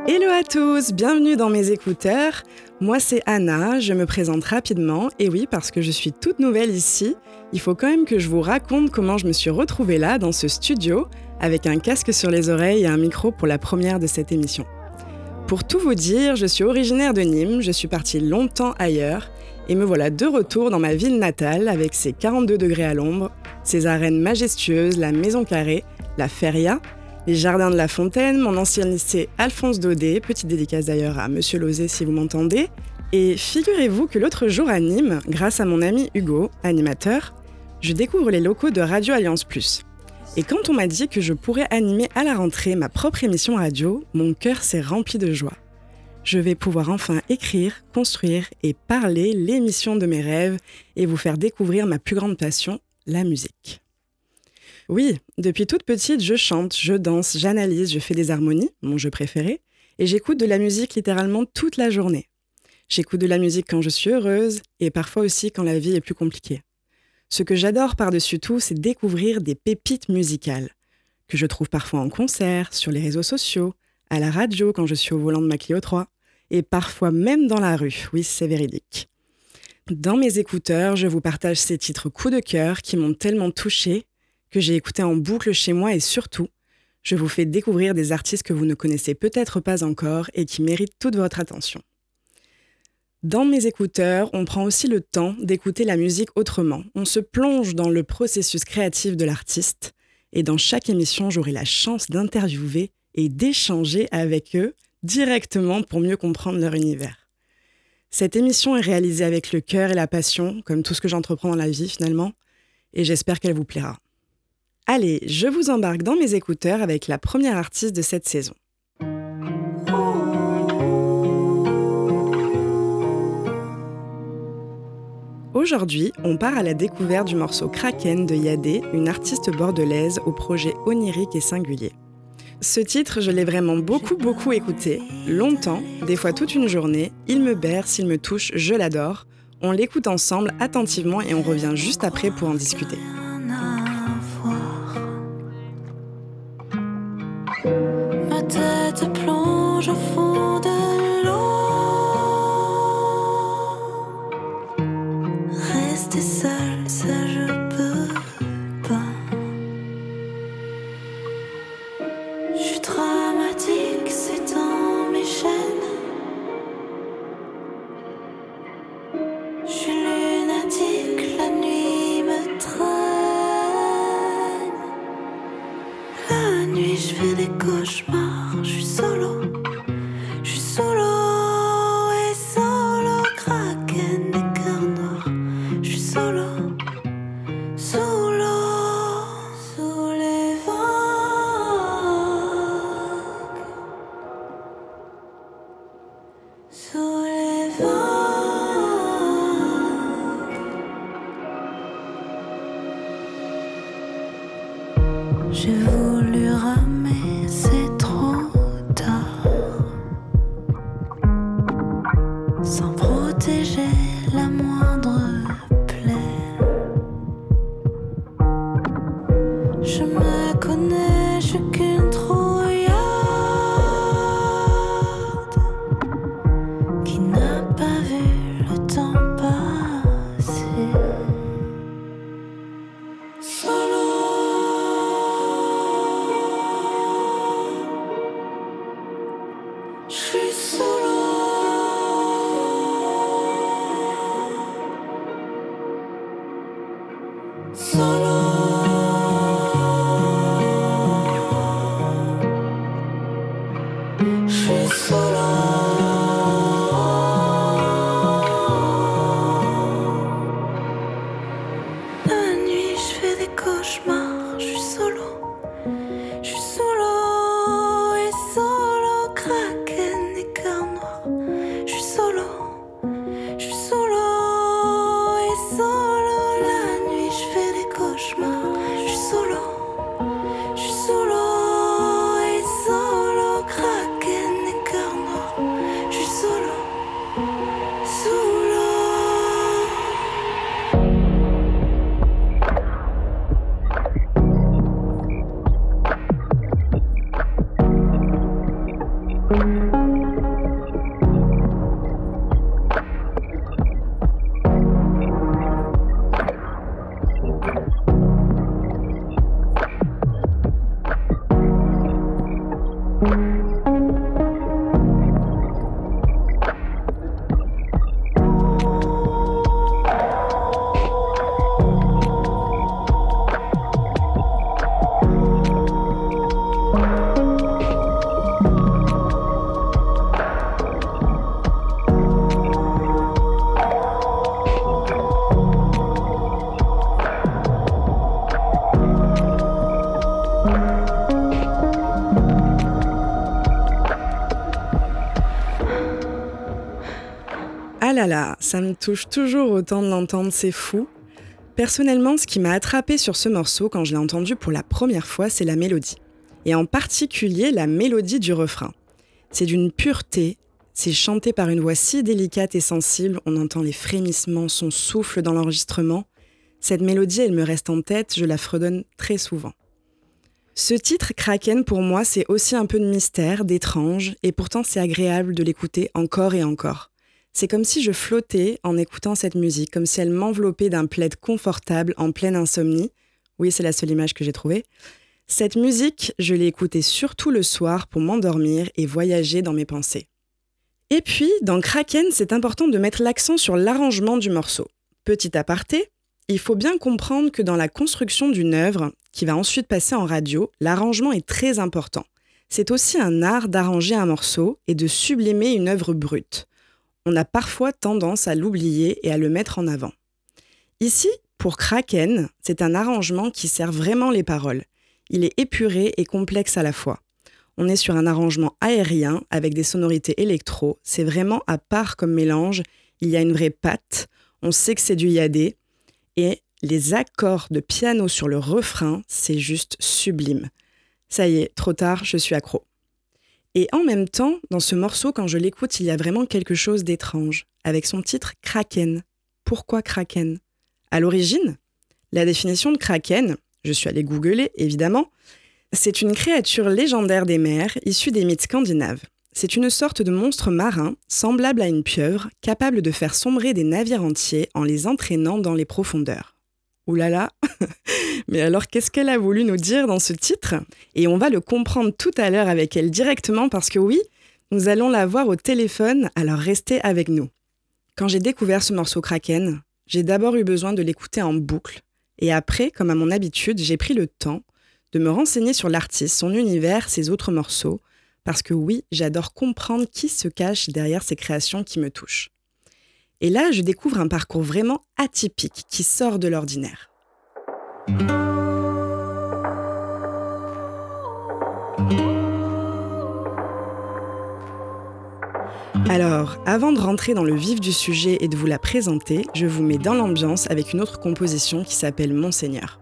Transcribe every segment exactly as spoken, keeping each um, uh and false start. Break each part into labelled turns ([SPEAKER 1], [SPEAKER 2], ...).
[SPEAKER 1] Hello à tous, bienvenue dans mes écouteurs. Moi c'est Anna, je me présente rapidement et oui parce que je suis toute nouvelle ici, il faut quand même que je vous raconte comment je me suis retrouvée là dans ce studio avec un casque sur les oreilles et un micro pour la première de cette émission. Pour tout vous dire, je suis originaire de Nîmes, je suis partie longtemps ailleurs et me voilà de retour dans ma ville natale avec ses quarante-deux degrés à l'ombre, ses arènes majestueuses, la Maison Carrée, la Feria, les jardins de la Fontaine, mon ancien lycée Alphonse Daudet, petite dédicace d'ailleurs à Monsieur Lozé si vous m'entendez. Et figurez-vous que l'autre jour à Nîmes, grâce à mon ami Hugo, animateur, je découvre les locaux de Radio Alliance Plus. Et quand on m'a dit que je pourrais animer à la rentrée ma propre émission radio, mon cœur s'est rempli de joie. Je vais pouvoir enfin écrire, construire et parler l'émission de mes rêves et vous faire découvrir ma plus grande passion, la musique. Oui, depuis toute petite, je chante, je danse, j'analyse, je fais des harmonies, mon jeu préféré, et j'écoute de la musique littéralement toute la journée. J'écoute de la musique quand je suis heureuse et parfois aussi quand la vie est plus compliquée. Ce que j'adore par-dessus tout, c'est découvrir des pépites musicales, que je trouve parfois en concert, sur les réseaux sociaux, à la radio quand je suis au volant de ma Clio trois, et parfois même dans la rue, oui c'est véridique. Dans mes écouteurs, je vous partage ces titres coup de cœur qui m'ont tellement touchée, que j'ai écouté en boucle chez moi et surtout, je vous fais découvrir des artistes que vous ne connaissez peut-être pas encore et qui méritent toute votre attention. Dans mes écouteurs, on prend aussi le temps d'écouter la musique autrement. On se plonge dans le processus créatif de l'artiste et dans chaque émission, j'aurai la chance d'interviewer et d'échanger avec eux directement pour mieux comprendre leur univers. Cette émission est réalisée avec le cœur et la passion, comme tout ce que j'entreprends dans la vie finalement, et j'espère qu'elle vous plaira. Allez, je vous embarque dans mes écouteurs avec la première artiste de cette saison. Aujourd'hui, on part à la découverte du morceau Kraken de Yadé, une artiste bordelaise au projet onirique et singulier. Ce titre, je l'ai vraiment beaucoup, beaucoup écouté, longtemps, des fois toute une journée. Il me berce, il me touche, je l'adore. On l'écoute ensemble attentivement et on revient juste après pour en discuter.
[SPEAKER 2] Ma tête plonge au fond de l'eau. Rester seule, ça je peux pas. Je suis dramatique, c'est dans mes chaînes. Je suis lunatique, la nuit me traîne. La nuit, je fais des cauchemars, je suis solo, je suis solo et solo, Kraken des cœurs noirs, je suis solo, sous l'eau, sous les vagues, sous les vagues. J'ai voulu ramer, c'est trop tard. Sans protéger la moindre plaie. Je me connais, je suis qu'une trouillarde qui n'a pas vu le temps passer. Solo. Je suis solo, solo.
[SPEAKER 1] là là, ça me touche toujours autant de l'entendre, c'est fou. Personnellement, ce qui m'a attrapée sur ce morceau quand je l'ai entendu pour la première fois, c'est la mélodie. Et en particulier la mélodie du refrain. C'est d'une pureté, c'est chanté par une voix si délicate et sensible, on entend les frémissements, son souffle dans l'enregistrement. Cette mélodie, elle me reste en tête, je la fredonne très souvent. Ce titre, Kraken, pour moi, c'est aussi un peu de mystère, d'étrange, et pourtant c'est agréable de l'écouter encore et encore. C'est comme si je flottais en écoutant cette musique, comme si elle m'enveloppait d'un plaid confortable en pleine insomnie. Oui, c'est la seule image que j'ai trouvée. Cette musique, je l'ai écoutée surtout le soir pour m'endormir et voyager dans mes pensées. Et puis, dans Kraken, c'est important de mettre l'accent sur l'arrangement du morceau. Petit aparté, il faut bien comprendre que dans la construction d'une œuvre, qui va ensuite passer en radio, l'arrangement est très important. C'est aussi un art d'arranger un morceau et de sublimer une œuvre brute. On a parfois tendance à l'oublier et à le mettre en avant. Ici, pour Kraken, c'est un arrangement qui sert vraiment les paroles. Il est épuré et complexe à la fois. On est sur un arrangement aérien avec des sonorités électro. C'est vraiment à part comme mélange. Il y a une vraie patte. On sait que c'est du iadé. Et les accords de piano sur le refrain, c'est juste sublime. Ça y est, trop tard, je suis accro. Et en même temps, dans ce morceau, quand je l'écoute, il y a vraiment quelque chose d'étrange, avec son titre Kraken. Pourquoi Kraken ? À l'origine, la définition de Kraken, je suis allée googler évidemment, c'est une créature légendaire des mers issue des mythes scandinaves. C'est une sorte de monstre marin, semblable à une pieuvre, capable de faire sombrer des navires entiers en les entraînant dans les profondeurs. Ouh là là, mais alors qu'est-ce qu'elle a voulu nous dire dans ce titre ? Et on va le comprendre tout à l'heure avec elle directement parce que oui, nous allons la voir au téléphone, alors restez avec nous. Quand j'ai découvert ce morceau Kraken, j'ai d'abord eu besoin de l'écouter en boucle. Et après, comme à mon habitude, j'ai pris le temps de me renseigner sur l'artiste, son univers, ses autres morceaux, parce que oui, j'adore comprendre qui se cache derrière ces créations qui me touchent. Et là, je découvre un parcours vraiment atypique qui sort de l'ordinaire. Alors, avant de rentrer dans le vif du sujet et de vous la présenter, je vous mets dans l'ambiance avec une autre composition qui s'appelle Monseigneur.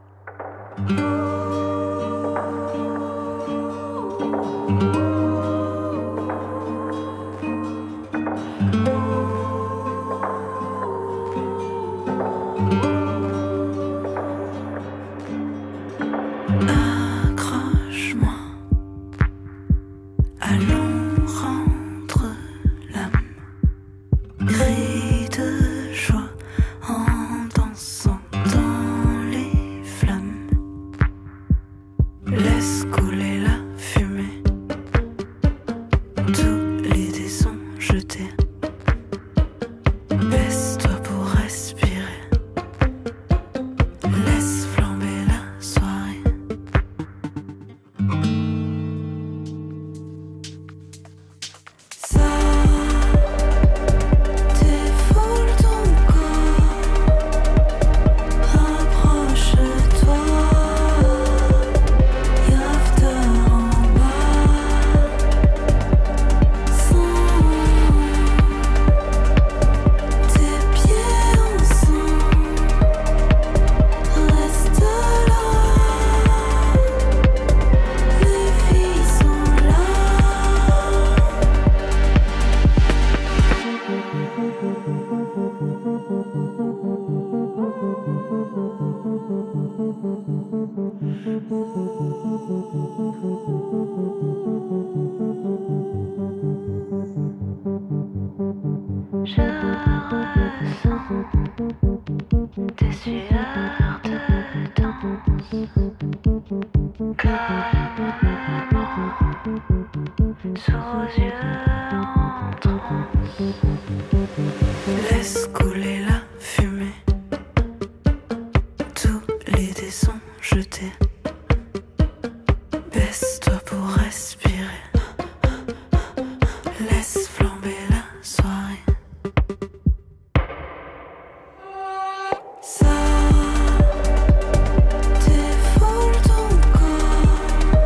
[SPEAKER 2] Ça défoule ton corps.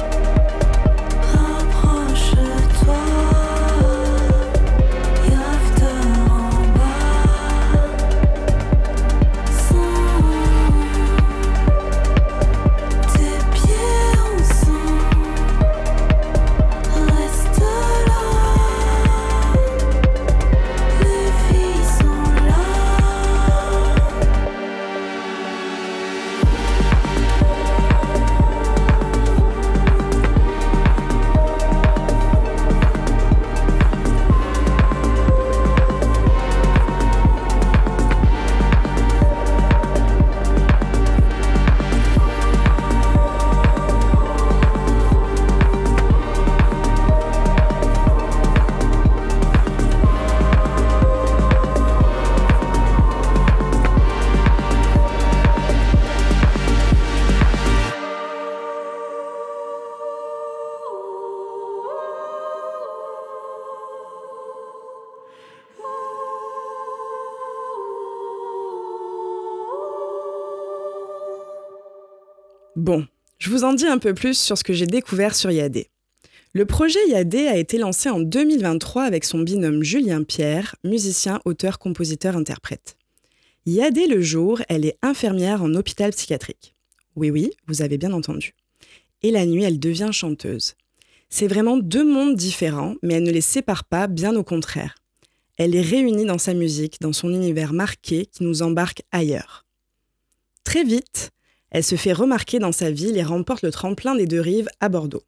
[SPEAKER 1] Bon, je vous en dis un peu plus sur ce que j'ai découvert sur Yadé. Le projet Yadé a été lancé en deux mille vingt-trois avec son binôme Julien Pierre, musicien, auteur, compositeur, interprète. Yadé le jour, elle est infirmière en hôpital psychiatrique. Oui oui, vous avez bien entendu. Et la nuit, elle devient chanteuse. C'est vraiment deux mondes différents, mais elle ne les sépare pas, bien au contraire. Elle les réunit dans sa musique, dans son univers marqué qui nous embarque ailleurs. Très vite, elle se fait remarquer dans sa ville et remporte le tremplin des deux rives à Bordeaux.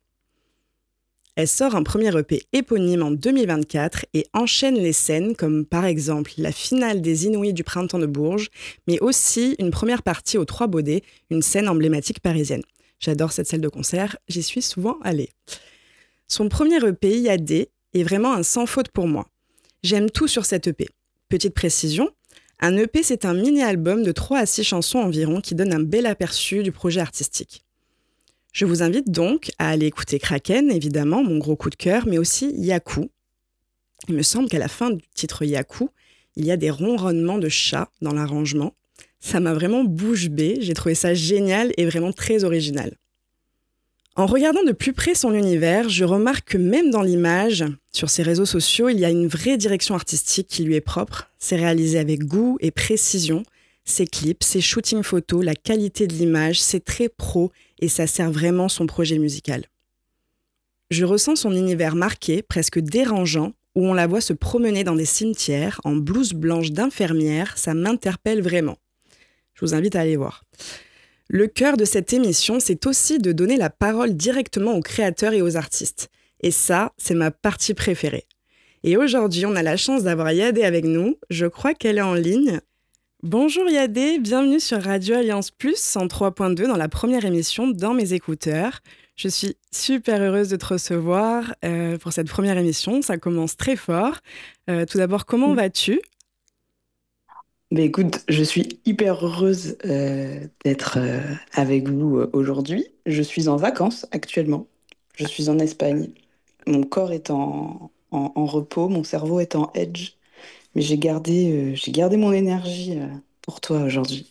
[SPEAKER 1] Elle sort un premier E P éponyme en deux mille vingt-quatre et enchaîne les scènes comme par exemple la finale des Inouïs du Printemps de Bourges, mais aussi une première partie aux Trois Baudets, une scène emblématique parisienne. J'adore cette salle de concert, j'y suis souvent allée. Son premier E P, Yadé, est vraiment un sans faute pour moi. J'aime tout sur cet E P. Petite précision, un E P c'est un mini-album de trois à six chansons environ qui donne un bel aperçu du projet artistique. Je vous invite donc à aller écouter Kraken, évidemment, mon gros coup de cœur, mais aussi Yaku. Il me semble qu'à la fin du titre Yaku, il y a des ronronnements de chats dans l'arrangement. Ça m'a vraiment bouche bée, j'ai trouvé ça génial et vraiment très original. En regardant de plus près son univers, je remarque que même dans l'image, sur ses réseaux sociaux, il y a une vraie direction artistique qui lui est propre. C'est réalisé avec goût et précision. Ses clips, ses shootings photos, la qualité de l'image, c'est très pro et ça sert vraiment son projet musical. Je ressens son univers marqué, presque dérangeant, où on la voit se promener dans des cimetières en blouse blanche d'infirmière, ça m'interpelle vraiment. Je vous invite à aller voir. Le cœur de cette émission, c'est aussi de donner la parole directement aux créateurs et aux artistes. Et ça, c'est ma partie préférée. Et aujourd'hui, on a la chance d'avoir Yadé avec nous. Je crois qu'elle est en ligne. Bonjour Yadé, bienvenue sur Radio Alliance Plus cent trois point deux dans la première émission Dans mes écouteurs. Je suis super heureuse de te recevoir euh, pour cette première émission. Ça commence très fort. Euh, tout d'abord, comment vas-tu ?
[SPEAKER 3] Mais écoute, je suis hyper heureuse euh, d'être euh, avec vous euh, aujourd'hui. Je suis en vacances actuellement. Je suis en Espagne. Mon corps est en, en, en repos, mon cerveau est en edge, mais j'ai gardé, euh, j'ai gardé mon énergie euh, pour toi aujourd'hui.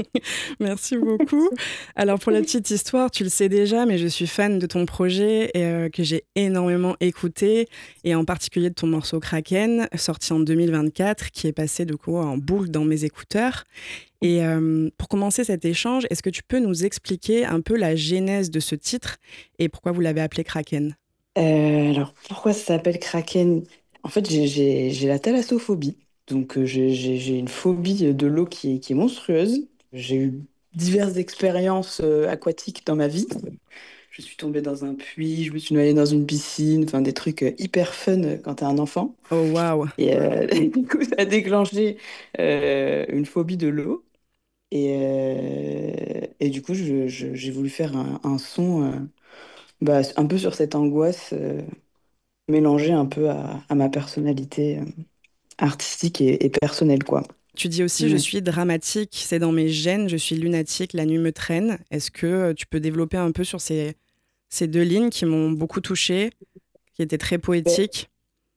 [SPEAKER 1] Merci beaucoup. Alors pour la petite histoire, tu le sais déjà, mais je suis fan de ton projet et euh, que j'ai énormément écouté, et en particulier de ton morceau Kraken, sorti en deux mille vingt-quatre, qui est passé du coup en boucle dans mes écouteurs. Et euh, pour commencer cet échange, est-ce que tu peux nous expliquer un peu la genèse de ce titre et pourquoi vous l'avez appelé Kraken ?
[SPEAKER 3] Euh, alors, pourquoi ça s'appelle Kraken? En fait, j'ai j'ai- j'ai la thalassophobie. Donc, euh, j'ai j'ai- j'ai une phobie de l'eau qui est, qui est monstrueuse. J'ai eu diverses expériences euh, aquatiques dans ma vie. Je suis tombée dans un puits, je me suis noyée dans une piscine, enfin des trucs euh, hyper fun euh, quand t'es un enfant.
[SPEAKER 1] Oh waouh.
[SPEAKER 3] Et euh, du coup, ça a déclenché euh, une phobie de l'eau. Et, euh, et du coup, je- je- j'ai voulu faire un, un son euh, bah, un peu sur cette angoisse. Euh, mélangé un peu à, à ma personnalité euh, artistique et, et personnelle, quoi.
[SPEAKER 1] Tu dis aussi, je
[SPEAKER 3] Ouais.
[SPEAKER 1] suis dramatique, c'est dans mes gènes, je suis lunatique, la nuit me traîne. Est-ce que euh, tu peux développer un peu sur ces, ces deux lignes qui m'ont beaucoup touchée, qui étaient très
[SPEAKER 3] Ben,
[SPEAKER 1] poétiques ?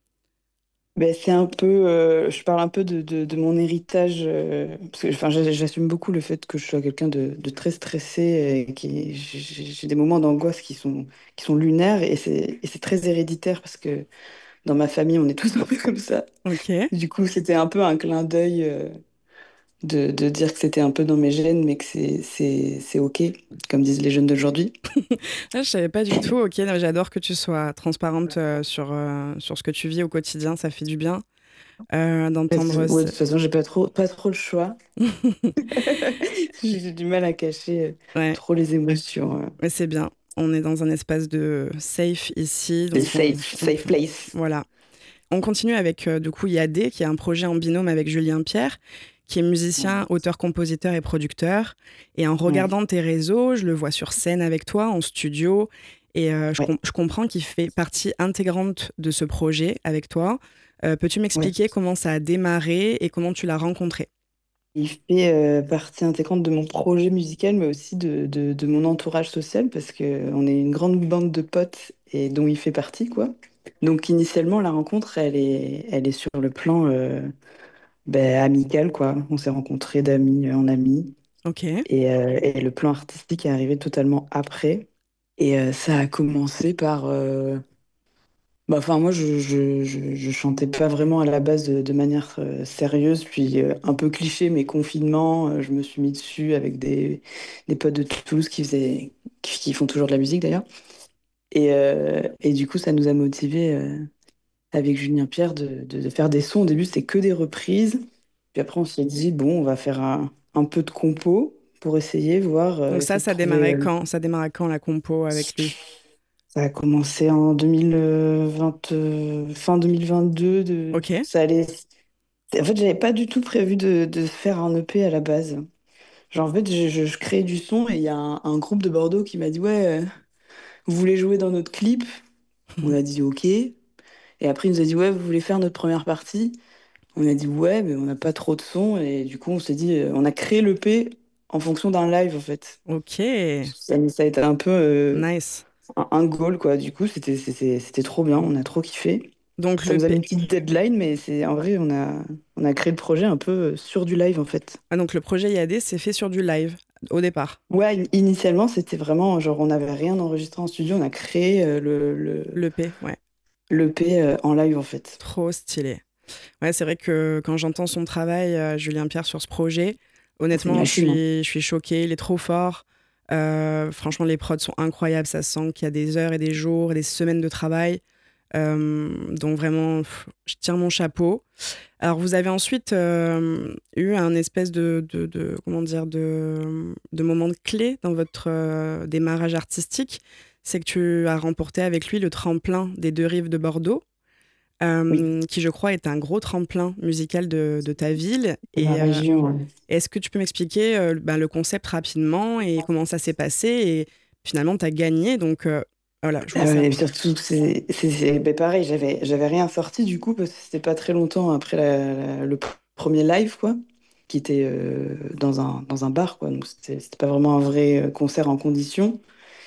[SPEAKER 3] ben, c'est un peu, euh, je parle un peu de, de, de mon héritage, euh, parce que enfin, j'a- j'assume beaucoup le fait que je sois quelqu'un de, de très stressé, et qui, j'ai j'ai des moments d'angoisse qui sont, qui sont lunaires, et c'est, et c'est très héréditaire, parce que dans ma famille, on est tous un peu comme ça.
[SPEAKER 1] Ok.
[SPEAKER 3] Du coup, c'était un peu un clin d'œil. euh, de, de dire que c'était un peu dans mes gènes, mais que c'est, c'est, c'est OK, comme disent les jeunes d'aujourd'hui.
[SPEAKER 1] Ah, je savais pas du tout. Ok, non, j'adore que tu sois transparente euh, sur, euh, sur ce que tu vis au quotidien. Ça fait du bien euh,
[SPEAKER 3] Parce que,
[SPEAKER 1] d'entendre.
[SPEAKER 3] ouais, de
[SPEAKER 1] ce-
[SPEAKER 3] toute façon, j'ai pas trop, pas trop le choix. J'ai du mal à cacher euh,
[SPEAKER 1] Ouais,
[SPEAKER 3] trop les émotions. euh.
[SPEAKER 1] mais c'est bien. On est dans un espace de safe ici,
[SPEAKER 3] C'est
[SPEAKER 1] donc on,
[SPEAKER 3] safe,
[SPEAKER 1] on
[SPEAKER 3] safe
[SPEAKER 1] peut.
[SPEAKER 3] place.
[SPEAKER 1] Voilà. On continue avec euh, du coup Yadé, qui est un projet en binôme avec Julien Pierre, qui est musicien,
[SPEAKER 3] Ouais.
[SPEAKER 1] auteur, compositeur et producteur. Et en
[SPEAKER 3] Ouais.
[SPEAKER 1] regardant tes réseaux, je le vois sur scène avec toi, en studio. Et euh, je,
[SPEAKER 3] Ouais.
[SPEAKER 1] com- je comprends qu'il fait partie intégrante de ce projet avec toi. Euh, peux-tu
[SPEAKER 3] Ouais.
[SPEAKER 1] m'expliquer comment ça a démarré et comment tu l'as rencontré ?
[SPEAKER 3] Il fait euh, partie intégrante de mon projet musical, mais aussi de, de, de mon entourage social, parce que on est une grande bande de potes et dont il fait partie, quoi. Donc initialement, la rencontre, elle est, elle est sur le plan euh, ben, amical, quoi. On s'est rencontrés d'amis en amis.
[SPEAKER 1] Ok.
[SPEAKER 3] Et, euh, et le plan artistique est arrivé totalement après. Et euh, ça a commencé par... euh, Bah, enfin, moi, je, je, je, je chantais pas vraiment à la base de, de manière euh, sérieuse, puis euh, un peu cliché, mais confinement, euh, je me suis mis dessus avec des, des potes de Toulouse qui faisaient, qui, qui font toujours de la musique d'ailleurs. Et, euh, et du coup, ça nous a motivés euh, avec Julien Pierre de, de, de faire des sons. Au début, c'était que des reprises. Puis après, on s'est dit, bon, on va faire un, un peu de compo pour essayer, voir, euh,
[SPEAKER 1] Donc ça,
[SPEAKER 3] essayer de
[SPEAKER 1] ça
[SPEAKER 3] trouver.
[SPEAKER 1] démarrait
[SPEAKER 3] euh,
[SPEAKER 1] quand? Ça démarrait quand la compo avec lui?
[SPEAKER 3] Ça a commencé en deux mille vingt, euh, fin deux mille vingt-deux. De,
[SPEAKER 1] Ok.
[SPEAKER 3] ça allait. En fait, j'avais pas du tout prévu de, de faire un E P à la base. Genre, en fait, je, je, je créais du son et il y a un, un groupe de Bordeaux qui m'a dit, ouais, euh, vous voulez jouer dans notre clip? On a dit OK. Et après, il nous a dit, ouais, vous voulez faire notre première partie? On a dit, ouais, mais on n'a pas trop de son. Et du coup, on s'est dit, euh, on a créé l'E P en fonction d'un live, en fait.
[SPEAKER 1] Ok.
[SPEAKER 3] Ça, ça a été un peu euh,
[SPEAKER 1] Nice.
[SPEAKER 3] un, un goal, quoi. Du coup, c'était c'était c'était trop bien. On a trop kiffé.
[SPEAKER 1] Donc
[SPEAKER 3] Ça
[SPEAKER 1] le
[SPEAKER 3] nous a mis
[SPEAKER 1] P...
[SPEAKER 3] une petite deadline, mais c'est en vrai, on a, on a créé le projet un peu euh, sur du live, en fait.
[SPEAKER 1] ah, donc le projet I A D, c'est fait sur du live au départ.
[SPEAKER 3] Ouais, in- initialement, c'était vraiment genre, on n'avait rien enregistré en studio, on a créé euh, le, le,
[SPEAKER 1] L'E P, ouais.
[SPEAKER 3] l'E P euh, en live, en fait.
[SPEAKER 1] Trop stylé. Ouais, c'est vrai que quand j'entends son travail, euh, Julien Pierre, sur ce projet,
[SPEAKER 3] C'est une
[SPEAKER 1] honnêtement, je
[SPEAKER 3] machine, hein.
[SPEAKER 1] suis, je suis choquée. Il est trop fort. Euh, franchement, les prods sont incroyables. Ça sent qu'il y a des heures et des jours et des semaines de travail. Euh, donc vraiment, pff, je tiens mon chapeau. Alors, vous avez ensuite euh, eu un espèce de, de, de- comment dire, de, de moment de clé dans votre euh, démarrage artistique. C'est que tu as remporté avec lui le tremplin des deux rives de Bordeaux,
[SPEAKER 3] Oui,
[SPEAKER 1] euh, qui je crois est un gros tremplin musical de, de ta ville.
[SPEAKER 3] de la
[SPEAKER 1] Et euh,
[SPEAKER 3] région, ouais.
[SPEAKER 1] est-ce que tu peux m'expliquer euh, ben, le concept rapidement et comment ça s'est passé? Et finalement, tu as gagné. Donc euh, voilà, je voulais
[SPEAKER 3] Euh, et
[SPEAKER 1] savoir.
[SPEAKER 3] surtout, c'est c'est- c'est- ben pareil, j'avais j'avais rien sorti du coup, parce que c'était pas très longtemps après la- la- le pr- premier live, quoi, qui était euh, dans un, dans un bar, quoi. Donc c'était c'était pas vraiment un vrai euh, concert en condition.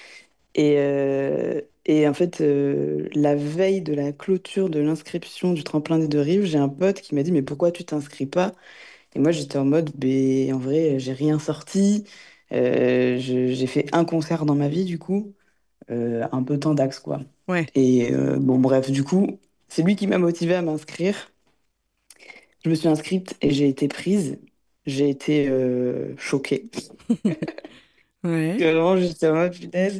[SPEAKER 3] Et, euh, et en fait, euh, la veille de la clôture de l'inscription du tremplin des deux rives, j'ai un pote qui m'a dit, mais pourquoi tu t'inscris pas? Et moi, j'étais en mode, ben, en vrai, j'ai rien sorti. Euh, je- j'ai fait un concert dans ma vie, du coup, euh, un peu tendax, quoi.
[SPEAKER 1] Ouais.
[SPEAKER 3] Et euh, bon, bref, du coup, c'est lui qui m'a motivé à m'inscrire. Je me suis inscrite et j'ai été prise. J'ai été euh, choquée.
[SPEAKER 1] Ouais.
[SPEAKER 3] Vraiment, j'étais en mode, punaise,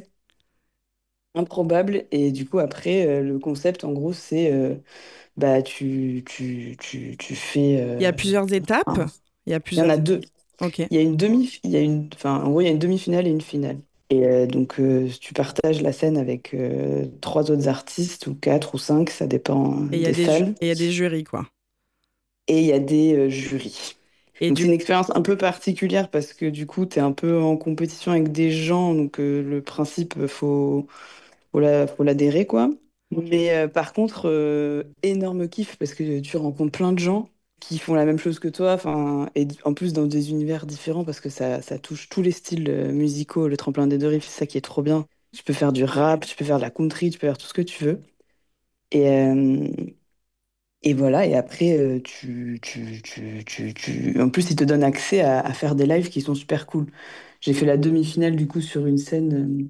[SPEAKER 3] improbable. Et du coup, après, euh, le concept, en gros, c'est euh, bah, tu, tu, tu, tu fais.
[SPEAKER 1] Il y a
[SPEAKER 3] euh,
[SPEAKER 1] plusieurs étapes.
[SPEAKER 3] un-
[SPEAKER 1] Il y a
[SPEAKER 3] Il y en
[SPEAKER 1] plusieurs
[SPEAKER 3] a
[SPEAKER 1] étapes.
[SPEAKER 3] deux.
[SPEAKER 1] Ok.
[SPEAKER 3] Il y a une demi, il y a une, enfin, en gros, il y a une demi-finale et une finale. Et euh, donc, euh, tu partages la scène avec euh, trois autres artistes, ou quatre ou cinq, ça dépend
[SPEAKER 1] Et il y a
[SPEAKER 3] des
[SPEAKER 1] des, ju-
[SPEAKER 3] salles.
[SPEAKER 1] et il y a des jurys, quoi.
[SPEAKER 3] Et il y a des euh, jurys.
[SPEAKER 1] Et
[SPEAKER 3] Donc, c'est
[SPEAKER 1] du...
[SPEAKER 3] une expérience un peu particulière parce que du coup, tu es un peu en compétition avec des gens. Donc, euh, le principe, faut, faut la- faut l'adhérer, quoi. Mais euh, par contre, euh, énorme kiff parce que tu rencontres plein de gens qui font la même chose que toi, enfin, et d- en plus dans des univers différents parce que ça, ça touche tous les styles euh, musicaux. Le tremplin des deux rives, c'est ça qui est trop bien. Tu peux faire du rap, tu peux faire de la country, tu peux faire tout ce que tu veux. Et, euh, et voilà, et après, euh, tu, tu, tu, tu, tu- en plus, ils te donnent accès à, à faire des lives qui sont super cool. J'ai fait la demi-finale du coup sur une scène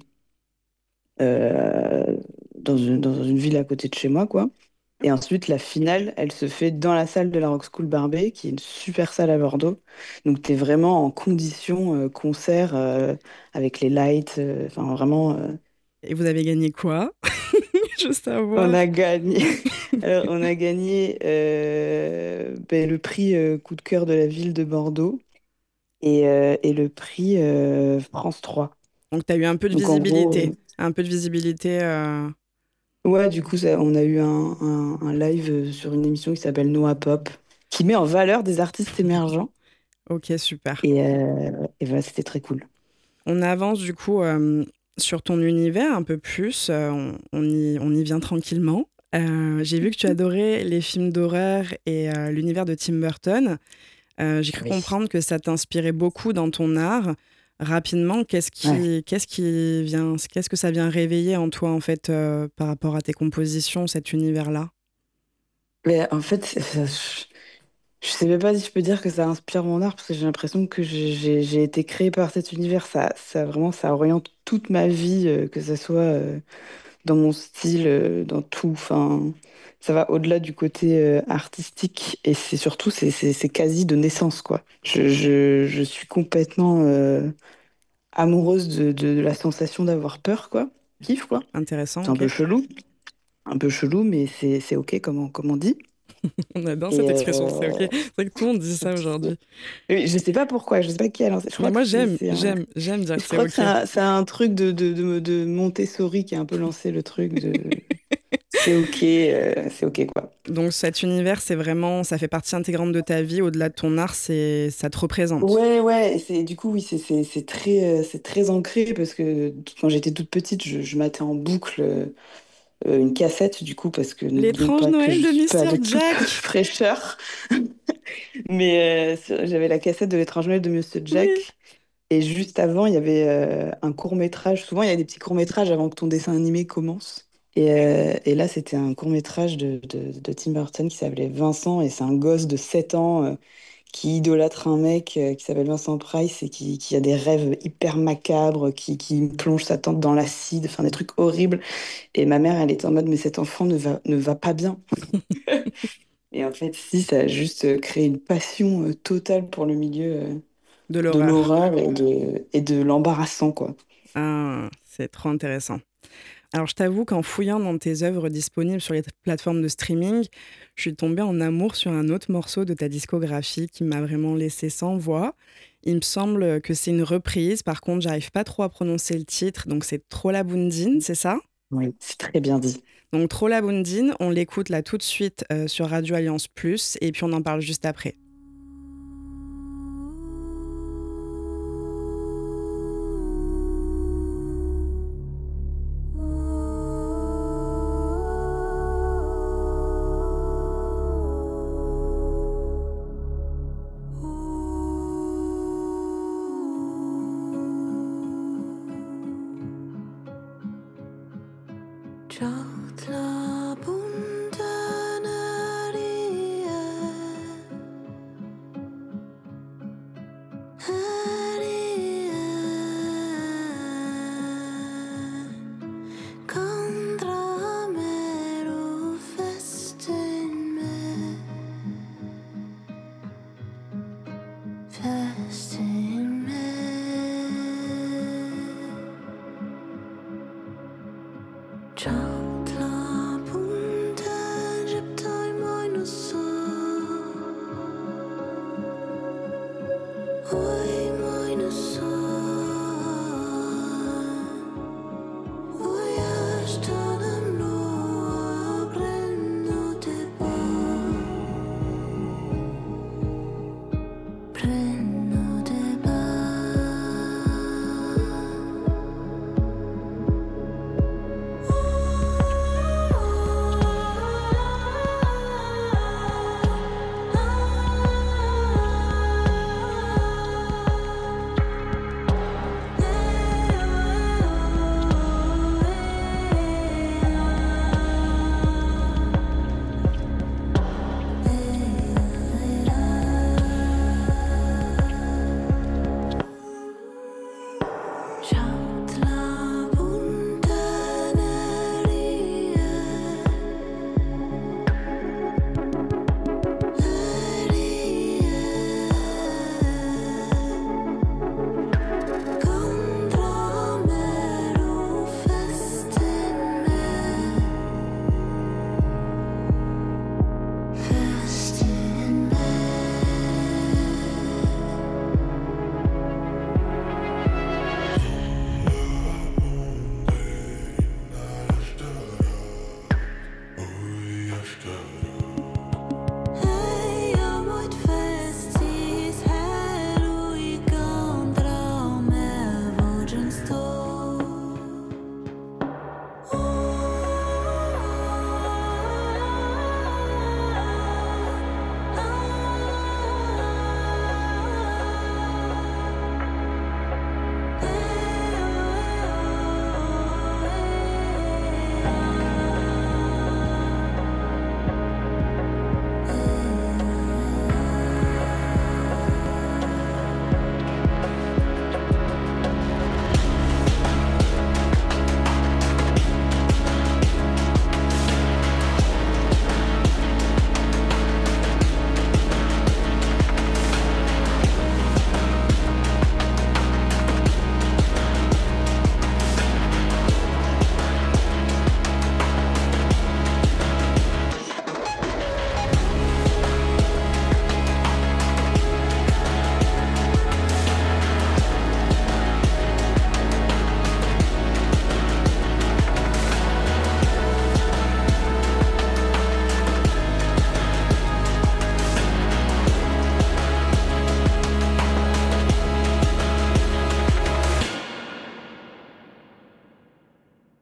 [SPEAKER 3] euh, dans une, dans une ville à côté de chez moi, quoi. Et ensuite, la finale, elle se fait dans la salle de la Rock School Barbet, qui est une super salle à Bordeaux. Donc, tu es vraiment en condition euh, concert euh, avec les lights. euh, Enfin, vraiment, euh,
[SPEAKER 1] Et vous avez gagné quoi? Je veux
[SPEAKER 3] on
[SPEAKER 1] savoir.
[SPEAKER 3] a gagné. Alors, on a gagné euh, ben, le prix euh, coup de cœur de la ville de Bordeaux et, euh, et le prix euh, France trois.
[SPEAKER 1] Donc, tu as eu un peu de
[SPEAKER 3] Donc, en gros,
[SPEAKER 1] visibilité.
[SPEAKER 3] euh,
[SPEAKER 1] Un peu de visibilité. euh,
[SPEAKER 3] ouais, du coup, ça- on a eu un, un- un live euh, sur une émission qui s'appelle Noah Pop, qui met en valeur des artistes émergents.
[SPEAKER 1] Ok, super.
[SPEAKER 3] Et, euh, et voilà, c'était très cool.
[SPEAKER 1] On avance du coup euh, sur ton univers un peu plus. euh, on, on y, on y vient tranquillement. Euh, j'ai vu que tu adorais les films d'horreur et euh, l'univers de Tim Burton. Euh, j'ai cru
[SPEAKER 3] Oui.
[SPEAKER 1] comprendre que ça t'inspirait beaucoup dans ton art. Rapidement, qu'est-ce
[SPEAKER 3] Ouais.
[SPEAKER 1] qui, qu'est-ce qui vient, qu'est-ce que ça vient réveiller en toi en fait euh, par rapport à tes compositions, cet univers-là?
[SPEAKER 3] Mais en fait, c'est- ça- je Je sais même pas si je peux dire que ça inspire mon art parce que j'ai l'impression que j'ai j'ai- j'ai été créée par cet univers. Ça, ça vraiment, ça oriente toute ma vie, euh, que ce soit euh, dans mon style, euh, dans tout. Enfin, ça va au-delà du côté euh, artistique et c'est surtout, c'est c'est- c'est quasi de naissance, quoi. Je, je, je suis complètement euh, amoureuse de, de, de la sensation d'avoir peur, quoi. Kiff, quoi.
[SPEAKER 1] Intéressant,
[SPEAKER 3] C'est un
[SPEAKER 1] ok.
[SPEAKER 3] peu chelou, un peu chelou, mais c'est c'est ok, comme on, comme on dit.
[SPEAKER 1] On adore cette
[SPEAKER 3] Et
[SPEAKER 1] expression, c'est ok.
[SPEAKER 3] euh,
[SPEAKER 1] C'est vrai que tout le monde dit ça aujourd'hui.
[SPEAKER 3] oui, je sais pas pourquoi, je sais pas qui a lancé. Je
[SPEAKER 1] Mais
[SPEAKER 3] crois que
[SPEAKER 1] moi,
[SPEAKER 3] c'est
[SPEAKER 1] j'aime,
[SPEAKER 3] c'est un,
[SPEAKER 1] j'aime, j'aime dire
[SPEAKER 3] je
[SPEAKER 1] que c'est
[SPEAKER 3] crois que c'est
[SPEAKER 1] ok.
[SPEAKER 3] un, c'est un truc de, de, de, de Montessori qui a un peu lancé le truc de c'est ok, euh, c'est ok, quoi.
[SPEAKER 1] Donc cet univers, c'est vraiment, ça fait partie intégrante de ta vie. Au-delà de ton art, c'est, ça te représente.
[SPEAKER 3] Ouais, ouais, et c'est du coup oui, c'est c'est c'est très euh, c'est très ancré parce que quand j'étais toute petite, je, je matais en boucle euh, une cassette du coup parce que n'oublions
[SPEAKER 1] L'étrange
[SPEAKER 3] pas que
[SPEAKER 1] Noël
[SPEAKER 3] je
[SPEAKER 1] de
[SPEAKER 3] suis pas
[SPEAKER 1] Mister
[SPEAKER 3] de toute
[SPEAKER 1] Jack.
[SPEAKER 3] fraîcheur, mais euh, sur- j'avais la cassette de l'étrange Noël de Monsieur
[SPEAKER 1] Oui.
[SPEAKER 3] Jack. Et juste avant, il y avait euh, un court-métrage. Souvent, il y a des petits courts-métrages avant que ton dessin animé commence. Et, euh, et là, c'était un court-métrage de, de, de Tim Burton qui s'appelait Vincent. Et c'est un gosse de sept ans euh, qui idolâtre un mec euh, qui s'appelle Vincent Price et qui, qui a des rêves hyper macabres, qui, qui plonge sa tante dans l'acide, enfin des trucs horribles. Et ma mère, elle était en mode, mais cet enfant ne va, ne va pas bien. Et en fait, si, ça a juste euh, créé une passion euh, totale pour le milieu. euh,
[SPEAKER 1] De
[SPEAKER 3] de
[SPEAKER 1] l'horreur.
[SPEAKER 3] l'horreur et de, et de l'embarrassant, quoi.
[SPEAKER 1] Ah, c'est trop intéressant. Alors, je t'avoue qu'en fouillant dans tes œuvres disponibles sur les t- plateformes de streaming, je suis tombée en amour sur un autre morceau de ta discographie qui m'a vraiment laissé sans voix. Il me semble que c'est une reprise. Par contre, j'arrive pas trop à prononcer le titre. Donc, c'est Trolla Bundin, c'est ça?
[SPEAKER 3] Oui, c'est très bien dit.
[SPEAKER 1] Donc, Trolla Bundin, on l'écoute là tout de suite euh, sur Radio Alliance Plus et puis on en parle juste après.
[SPEAKER 2] Ciotla puntaneria aria contra mero festin me festin me Ciotla punta gyptai moin so Oi moin so Oi ashtanam no prendo te pa Prendo te pa Oh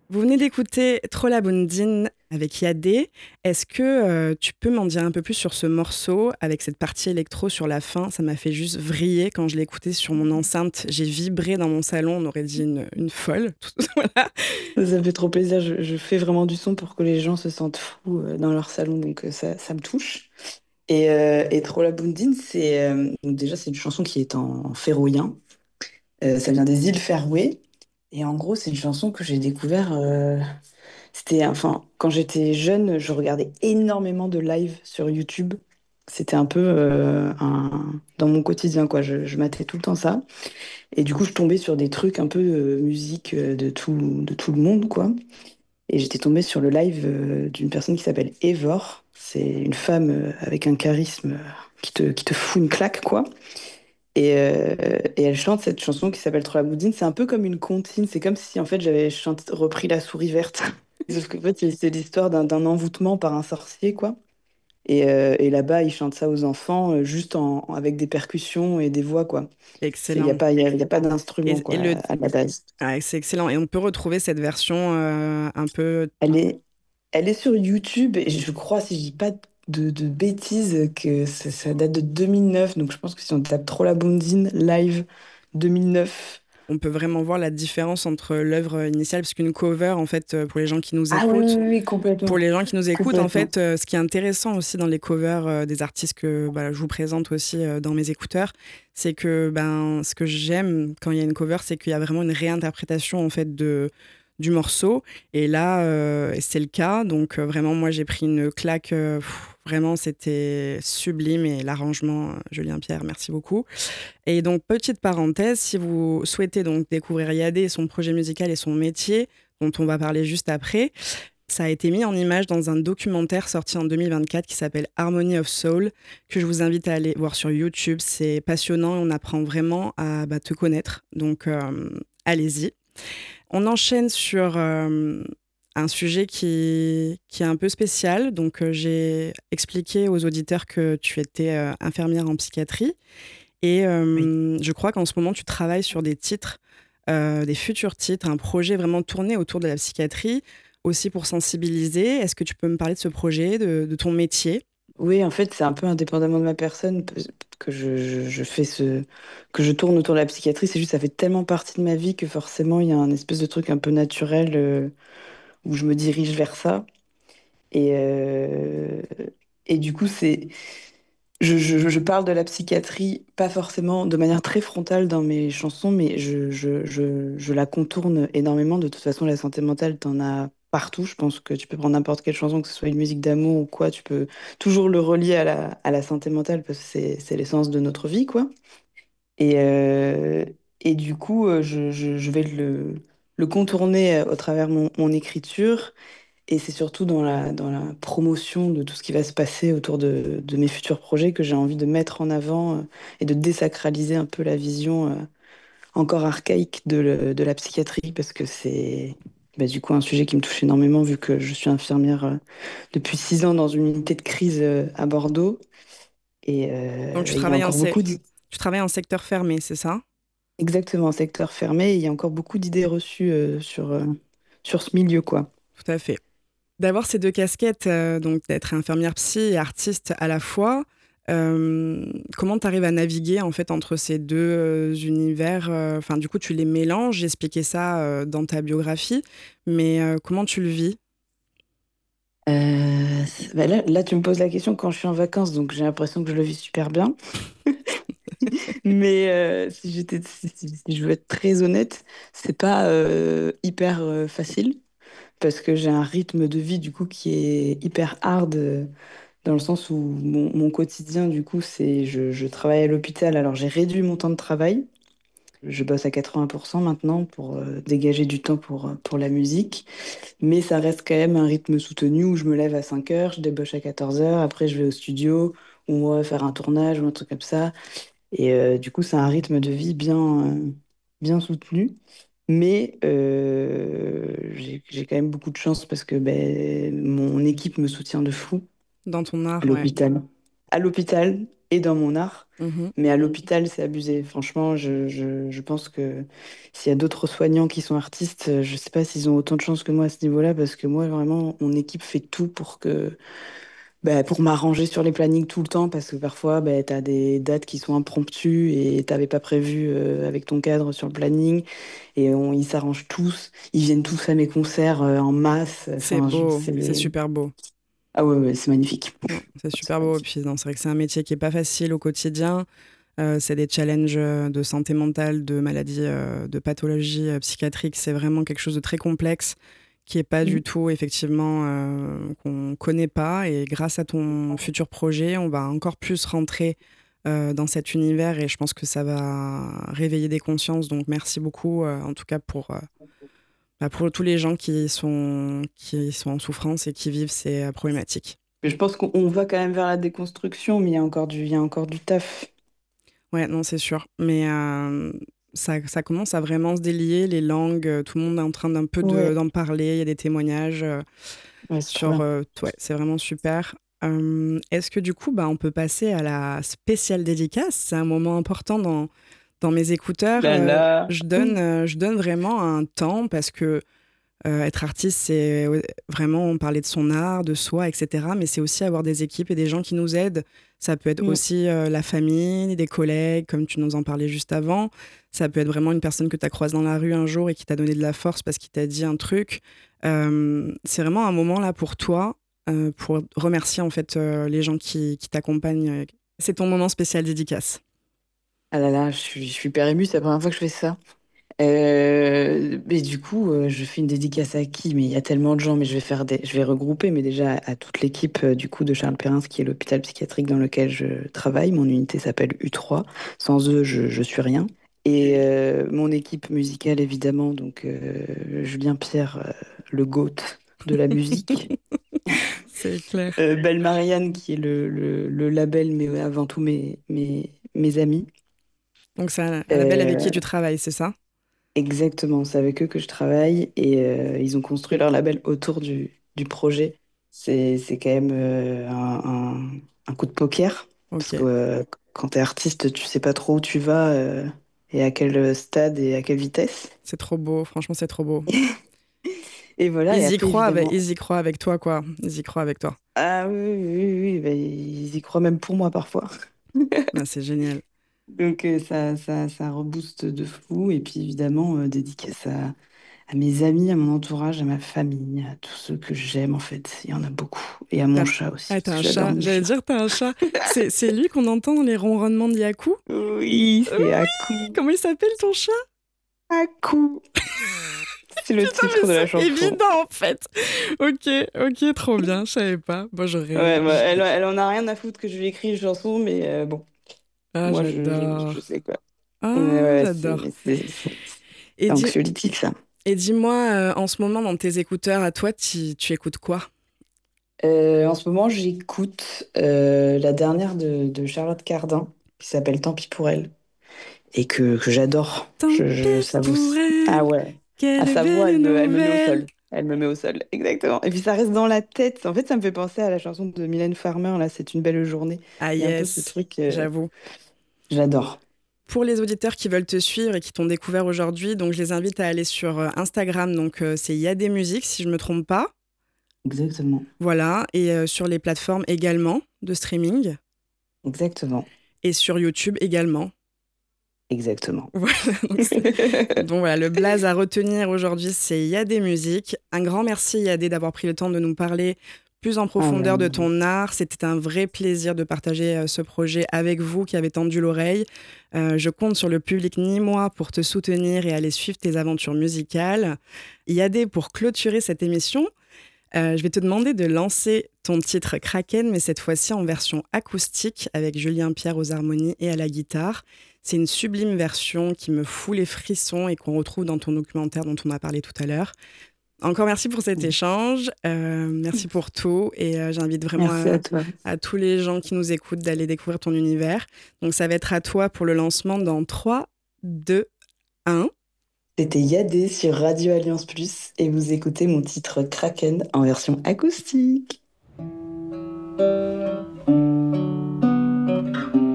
[SPEAKER 1] Vous venez d'écouter Trolla Bundin avec Yadé. Est-ce que euh, tu peux m'en dire un peu plus sur ce morceau avec cette partie électro sur la fin? Ça m'a fait juste vriller quand je l'ai écouté sur mon enceinte. J'ai vibré dans mon salon, on aurait dit une, une folle. Voilà.
[SPEAKER 3] Ça me fait trop plaisir. Je, je fais vraiment du son pour que les gens se sentent fous euh, dans leur salon, donc euh, ça, ça me touche. Et, euh, et Trolla Bundin, c'est euh, donc déjà c'est une chanson qui est en féroïen. Euh, ça vient des îles Féroé. Et en gros, c'est une chanson que j'ai découvert. euh, C'était, enfin, quand j'étais jeune, je regardais énormément de live sur YouTube. C'était un peu euh, un... dans mon quotidien, quoi. Je, je matais tout le temps ça. Et du coup, je tombais sur des trucs un peu euh, musique euh, de tout, de tout le monde, quoi. Et j'étais tombée sur le live euh, d'une personne qui s'appelle Evor. C'est une femme euh, avec un charisme euh, qui te, qui te fout une claque, quoi. Et, euh, et elle chante cette chanson qui s'appelle Trop la Boudine. C'est un peu comme une comptine. C'est comme si en fait j'avais chante- repris La Souris verte. Sauf qu'en fait c'est c'est l'histoire d'un d'un envoûtement par un sorcier, quoi. Et, euh, et là-bas ils chantent ça aux enfants euh, juste en, avec des percussions et des voix, quoi. Il n'y a
[SPEAKER 1] Excellent.
[SPEAKER 3] pas, y a, y a pas
[SPEAKER 1] Et,
[SPEAKER 3] d'instrument,
[SPEAKER 1] et
[SPEAKER 3] quoi,
[SPEAKER 1] le,
[SPEAKER 3] à la base.
[SPEAKER 1] ah, c'est excellent. Et on peut retrouver cette version euh, un peu.
[SPEAKER 3] Elle est, elle est sur YouTube et je crois, si je dis pas de, de bêtises, que ça, ça date de deux mille neuf. Donc je pense que si on tape Trop la Boundine live deux mille neuf.
[SPEAKER 1] On peut vraiment voir la différence entre l'œuvre initiale, parce qu'une cover, en fait, euh, pour les gens qui nous
[SPEAKER 3] Ah oui,
[SPEAKER 1] écoutent,
[SPEAKER 3] oui, oui,
[SPEAKER 1] pour
[SPEAKER 3] complètement.
[SPEAKER 1] les gens qui nous écoutent, en
[SPEAKER 3] Complètement.
[SPEAKER 1] fait, euh, ce qui est intéressant aussi dans les covers euh, des artistes que bah, je vous présente aussi euh, dans mes écouteurs, c'est que ben, ce que j'aime quand il y a une cover, c'est qu'il y a vraiment une réinterprétation en fait de du morceau. Et là, euh, c'est le cas. Donc euh, vraiment, moi, j'ai pris une claque. euh, pff, vraiment, c'était sublime. Et l'arrangement, euh, Julien Pierre, merci beaucoup. Et donc, petite parenthèse, si vous souhaitez donc découvrir Yadé, son projet musical et son métier, dont on va parler juste après, ça a été mis en image dans un documentaire sorti en deux mille vingt-quatre qui s'appelle Harmony of Soul, que je vous invite à aller voir sur YouTube. C'est passionnant et on apprend vraiment à bah, te connaître. Donc, euh, allez-y. On enchaîne sur euh, un sujet qui, qui est un peu spécial. Donc, euh, j'ai expliqué aux auditeurs que tu étais euh, infirmière en psychiatrie. Et
[SPEAKER 3] Oui.
[SPEAKER 1] euh, je crois qu'en ce moment, tu travailles sur des titres, euh, des futurs titres, un projet vraiment tourné autour de la psychiatrie, aussi pour sensibiliser. Est-ce que tu peux me parler de ce projet, de, de ton métier?
[SPEAKER 3] Oui, en fait, c'est un peu indépendamment de ma personne p- que je, je, je fais ce, que je tourne autour de la psychiatrie. C'est juste, ça fait tellement partie de ma vie que forcément, il y a un espèce de truc un peu naturel euh, où je me dirige vers ça. Et, euh, et du coup, c'est, je, je, je parle de la psychiatrie, pas forcément de manière très frontale dans mes chansons, mais je, je, je, je la contourne énormément. De toute façon, la santé mentale, t'en as partout. Je pense que tu peux prendre n'importe quelle chanson, que ce soit une musique d'amour ou quoi, tu peux toujours le relier à la, à la santé mentale parce que c'est, c'est l'essence de notre vie, quoi. Et, euh, et du coup, euh, je, je, je vais le, le contourner euh, au travers mon, mon écriture. Et c'est surtout dans la, dans la promotion de tout ce qui va se passer autour de, de mes futurs projets que j'ai envie de mettre en avant euh, et de désacraliser un peu la vision euh, encore archaïque de, le- de la psychiatrie parce que c'est bah, du coup un sujet qui me touche énormément vu que je suis infirmière euh, depuis six ans dans une unité de crise euh, à Bordeaux. Et
[SPEAKER 1] Donc,
[SPEAKER 3] euh,
[SPEAKER 1] tu
[SPEAKER 3] il y a
[SPEAKER 1] travailles en,
[SPEAKER 3] encore
[SPEAKER 1] se-
[SPEAKER 3] beaucoup d'-
[SPEAKER 1] tu travailles en secteur fermé, c'est ça?
[SPEAKER 3] exactement en secteur fermé, et il y a encore beaucoup d'idées reçues euh, sur, euh, sur ce milieu, quoi.
[SPEAKER 1] Tout à fait. D'avoir ces deux casquettes, euh, donc d'être infirmière psy et artiste à la fois, euh, comment tu arrives à naviguer en fait entre ces deux euh, univers euh, Enfin, du coup, tu les mélanges. J'ai expliqué ça euh, dans ta biographie, mais euh, comment tu le vis?
[SPEAKER 3] Euh, c'est- bah là, là, tu me poses la question quand je suis en vacances, donc j'ai l'impression que je le vis super bien. Mais euh, si j'étais, si, si- si je veux être très honnête, c'est pas euh, hyper euh, facile parce que j'ai un rythme de vie du coup qui est hyper hard euh, dans le sens où mon, mon quotidien du coup c'est je, je travaille à l'hôpital. Alors j'ai réduit mon temps de travail. Je bosse à quatre-vingts pour cent maintenant pour euh, dégager du temps pour, euh, pour la musique. Mais ça reste quand même un rythme soutenu où je me lève à cinq heures, je débauche à quatorze heures, après je vais au studio, ou on va faire un tournage ou un truc comme ça. Et euh, du coup, c'est un rythme de vie bien, euh, bien soutenu. Mais euh, j'ai, j'ai quand même beaucoup de chance parce que ben, mon équipe me soutient de fou
[SPEAKER 1] Dans ton
[SPEAKER 3] à
[SPEAKER 1] art, ouais.
[SPEAKER 3] l'hôpital. À l'hôpital. et dans mon art.
[SPEAKER 1] Mhm.
[SPEAKER 3] Mais à l'hôpital, c'est abusé. Franchement, je, je, je pense que s'il y a d'autres soignants qui sont artistes, euh, je sais pas s'ils ont autant de chance que moi à ce niveau-là, parce que moi, vraiment, mon équipe fait tout pour que, bah, pour m'arranger sur les plannings tout le temps, parce que parfois, bah, tu as des dates qui sont impromptues et t'avais pas prévu euh, avec ton cadre sur le planning. Et on, ils s'arrangent tous. Ils viennent tous à mes concerts euh, en masse.
[SPEAKER 1] C'est
[SPEAKER 3] Enfin, je-
[SPEAKER 1] beau, c'est
[SPEAKER 3] c'est...
[SPEAKER 1] super beau.
[SPEAKER 3] Ah ouais, ouais, c'est magnifique.
[SPEAKER 1] Non, c'est
[SPEAKER 3] C'est
[SPEAKER 1] super beau.
[SPEAKER 3] magnifique.
[SPEAKER 1] Puis non, c'est vrai que c'est un métier qui est pas facile au quotidien. Euh, c'est des challenges euh, de santé mentale, de maladies, euh, de pathologies euh, psychiatriques. C'est vraiment quelque chose de très complexe qui est pas du
[SPEAKER 3] Mm.
[SPEAKER 1] tout, effectivement, euh, qu'on connaît pas. Et grâce à ton futur projet, on va encore plus rentrer euh, dans cet univers et je pense que ça va réveiller des consciences. Donc merci beaucoup, euh, en tout cas pour, euh, bah, pour tous les gens qui sont, qui sont en souffrance et qui vivent ces euh, problématiques.
[SPEAKER 3] Mais je pense qu'on on va quand même vers la déconstruction, mais il y a encore du, il y a encore du taf.
[SPEAKER 1] Ouais, non, c'est sûr. Mais euh, ça, ça commence à vraiment se délier, les langues, euh, tout le monde est en train d'un peu de-
[SPEAKER 3] Ouais,
[SPEAKER 1] d'en parler, il y a des témoignages euh,
[SPEAKER 3] ouais, c'est trop
[SPEAKER 1] sur...
[SPEAKER 3] bien.
[SPEAKER 1] euh, ouais, c'est vraiment super. Euh, est-ce que du coup, bah, on peut passer à la spéciale dédicace? C'est un moment important dans, dans mes écouteurs.
[SPEAKER 3] Là,
[SPEAKER 1] Euh,
[SPEAKER 3] là.
[SPEAKER 1] je donne, euh, je donne vraiment un temps parce que euh, être artiste, c'est ouais, vraiment parler de son art, de soi, et cetera. Mais c'est aussi avoir des équipes et des gens qui nous aident. Ça peut être
[SPEAKER 3] Mm.
[SPEAKER 1] aussi euh, la famille, des collègues, comme tu nous en parlais juste avant. Ça peut être vraiment une personne que tu as croisée dans la rue un jour et qui t'a donné de la force parce qu'il t'a dit un truc. Euh, c'est vraiment un moment là pour toi, euh, pour remercier en fait euh, les gens qui, qui t'accompagnent. C'est ton moment spécial dédicace.
[SPEAKER 3] Ah là là, je suis, je suis hyper émue, c'est la première fois que je fais ça. Euh, mais du coup, euh, je fais une dédicace à qui? Mais il y a tellement de gens, mais je vais faire des, je vais regrouper, mais déjà à toute l'équipe euh, du coup de Charles Perrin, qui est l'hôpital psychiatrique dans lequel je travaille. Mon unité s'appelle U trois. Sans eux, je, je suis rien. Et euh, mon équipe musicale, évidemment, donc euh, Julien Pierre, euh, le GOAT de la musique.
[SPEAKER 1] C'est clair.
[SPEAKER 3] Euh, Belle Marianne, qui est le, le- le label, mais avant tout mes, mes, mes amis.
[SPEAKER 1] Donc c'est un, un label avec qui
[SPEAKER 3] Euh,
[SPEAKER 1] tu travailles, c'est ça?
[SPEAKER 3] Exactement, c'est avec eux que je travaille et euh, ils ont construit leur label autour du, du projet. C'est, c'est quand même euh, un, un- un coup de poker parce que
[SPEAKER 1] Ok,
[SPEAKER 3] euh, quand t'es artiste, tu sais pas trop où tu vas euh, et à quel stade et à quelle vitesse.
[SPEAKER 1] c'est trop beau, franchement c'est trop beau.
[SPEAKER 3] Et voilà, et
[SPEAKER 1] Ils y
[SPEAKER 3] après
[SPEAKER 1] croient avec,
[SPEAKER 3] évidemment,
[SPEAKER 1] ils y croient avec toi, quoi. Ils y croient avec toi.
[SPEAKER 3] ah oui, oui, oui, oui, bah, ils y croient même pour moi parfois.
[SPEAKER 1] Ah, c'est génial.
[SPEAKER 3] Donc euh, ça, ça, ça rebooste de fou. Et puis évidemment, euh, dédicace à, à mes amis, à mon entourage, à ma famille, à tous ceux que j'aime en fait. Il y en a beaucoup. Et à mon
[SPEAKER 1] T'as,
[SPEAKER 3] chat aussi,
[SPEAKER 1] ah,
[SPEAKER 3] parce
[SPEAKER 1] t'as
[SPEAKER 3] que
[SPEAKER 1] un
[SPEAKER 3] j'adore
[SPEAKER 1] chat.
[SPEAKER 3] mon
[SPEAKER 1] J'allais
[SPEAKER 3] chat.
[SPEAKER 1] dire, t'as un chat. C'est, c'est lui qu'on entend dans les ronronnements de Yaku.
[SPEAKER 3] Oui,
[SPEAKER 1] Oui,
[SPEAKER 3] c'est Aku.
[SPEAKER 1] comment il s'appelle ton chat?
[SPEAKER 3] Aku. C'est le
[SPEAKER 1] Putain, mais
[SPEAKER 3] titre de la
[SPEAKER 1] c'est
[SPEAKER 3] chanson.
[SPEAKER 1] évident en fait. Ok, ok, trop bien, je savais pas. Bon, j'aurais.
[SPEAKER 3] Ouais, bah,
[SPEAKER 1] j'-
[SPEAKER 3] elle, elle en a rien à foutre que je lui écris une chanson, mais euh, bon,
[SPEAKER 1] Ah,
[SPEAKER 3] moi je, je, je
[SPEAKER 1] j'adore.
[SPEAKER 3] sais quoi. Mais
[SPEAKER 1] Ah,
[SPEAKER 3] ouais,
[SPEAKER 1] j'adore.
[SPEAKER 3] c'est c'est- c'est-
[SPEAKER 1] Et
[SPEAKER 3] c'est
[SPEAKER 1] dis,
[SPEAKER 3] anxiolytique ça.
[SPEAKER 1] et dis-moi, euh, en ce moment, dans tes écouteurs, à toi, tu, tu écoutes quoi?
[SPEAKER 3] Euh, en ce moment, j'écoute euh, la dernière de, de Charlotte Cardin qui s'appelle Tant pis pour elle. Et que, que j'adore.
[SPEAKER 1] Tant
[SPEAKER 3] Je, je,
[SPEAKER 1] pis
[SPEAKER 3] sa voix,
[SPEAKER 1] pour
[SPEAKER 3] ah
[SPEAKER 1] elle,
[SPEAKER 3] ouais. À
[SPEAKER 1] quelle
[SPEAKER 3] sa
[SPEAKER 1] belle
[SPEAKER 3] voix, elle me, elle me met au
[SPEAKER 1] nouvelle.
[SPEAKER 3] sol. Elle me met au sol, exactement. Et puis ça reste dans la tête. En fait, ça me fait penser à la chanson de Mylène Farmer, là, C'est une belle journée.
[SPEAKER 1] Ah
[SPEAKER 3] Il y a un peu ce
[SPEAKER 1] yes,
[SPEAKER 3] truc, euh,
[SPEAKER 1] j'avoue.
[SPEAKER 3] j'adore.
[SPEAKER 1] Pour les auditeurs qui veulent te suivre et qui t'ont découvert aujourd'hui, donc je les invite à aller sur euh, Instagram, donc euh, c'est Yadé Musique si je me trompe pas.
[SPEAKER 3] Exactement.
[SPEAKER 1] Voilà, et euh, sur les plateformes également de streaming
[SPEAKER 3] Exactement.
[SPEAKER 1] et sur YouTube également.
[SPEAKER 3] Exactement.
[SPEAKER 1] Voilà, donc, c'est- donc voilà, le blaze à retenir aujourd'hui, c'est Yadé Musique. Un grand merci Yadé d'avoir pris le temps de nous parler plus en
[SPEAKER 3] Ah
[SPEAKER 1] profondeur de
[SPEAKER 3] ben,
[SPEAKER 1] ton art. C'était un vrai plaisir de partager euh, ce projet avec vous qui avez tendu l'oreille. Euh, je compte sur le public nîmois pour te soutenir et aller suivre tes aventures musicales. Yadé, pour clôturer cette émission, euh, je vais te demander de lancer ton titre Kraken, mais cette fois-ci en version acoustique avec Julien Pierre aux harmonies et à la guitare. C'est une sublime version qui me fout les frissons et qu'on retrouve dans ton documentaire dont on a parlé tout à l'heure. Encore merci pour cet échange, euh, merci pour tout et euh, j'invite vraiment
[SPEAKER 3] merci
[SPEAKER 1] à,
[SPEAKER 3] à toi.
[SPEAKER 1] à tous les gens qui nous écoutent d'aller découvrir ton univers. Donc ça va être à toi pour le lancement dans trois, deux, un.
[SPEAKER 3] C'était Yadé sur Radio Alliance Plus et vous écoutez mon titre Kraken en version acoustique.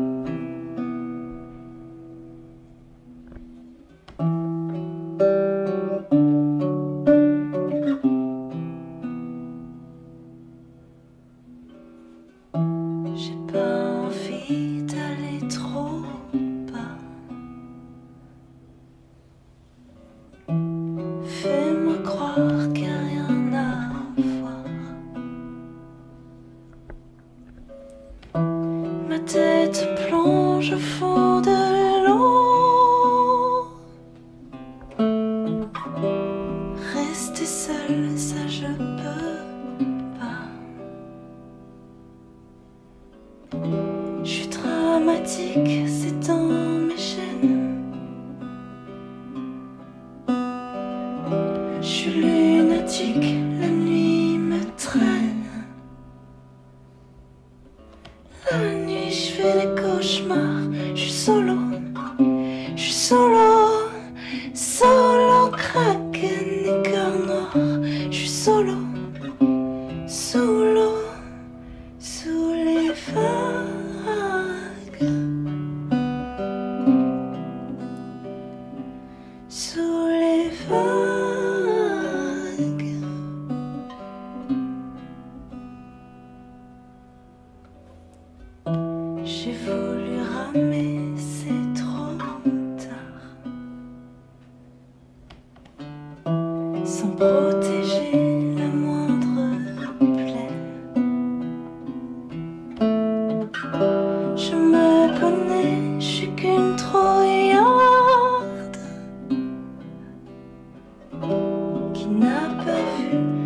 [SPEAKER 2] rester seule, ça je peux pas. Je suis dramatique, c'est dans mes gènes. Je suis lunatique, la nuit me traîne. La nuit je fais des cauchemars, je suis solo, je suis solo, solo, kraken et cœur noir. Je suis solo, sous l'eau, sous les vagues, sous les vagues. J'ai voulu ramer, c'est trop tard. Sans protéger la moindre plaie. Je me connais, je suis qu'une trouillarde qui n'a pas vu